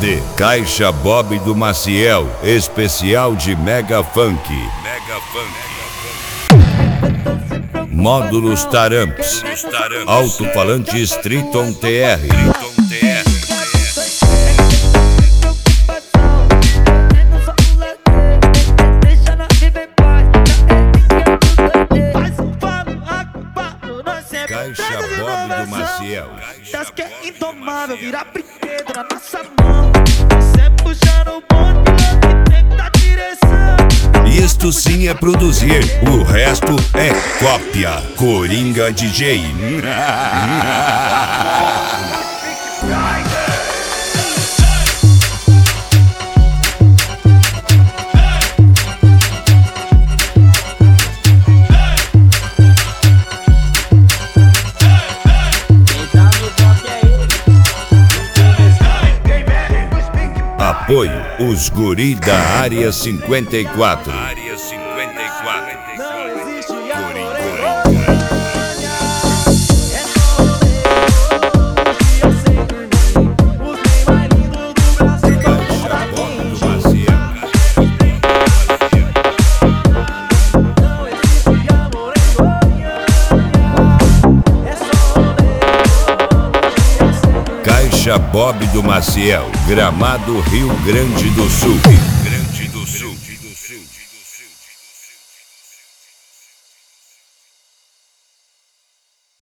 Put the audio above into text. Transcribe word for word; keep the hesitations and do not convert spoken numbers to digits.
D, Caixa Bob do Maciel, especial de Mega Funk. Mega Funk. Módulos Taramps, alto-falantes Triton T R. Caixa Bob do Maciel. Das que é indomável, vira brinquedo na nossa mão. Cê puxando o bonde, que tem que dar direção. Isto sim é produzir, o resto é cópia. Coringa D J. Apoio, os guri da Área cinquenta e quatro. Área cinquenta e quatro. Não existe Guri, amor. guri, guri. Caixa Bob do Maciel. Caixa Bob do Maciel, Gramado, Rio Grande do Sul.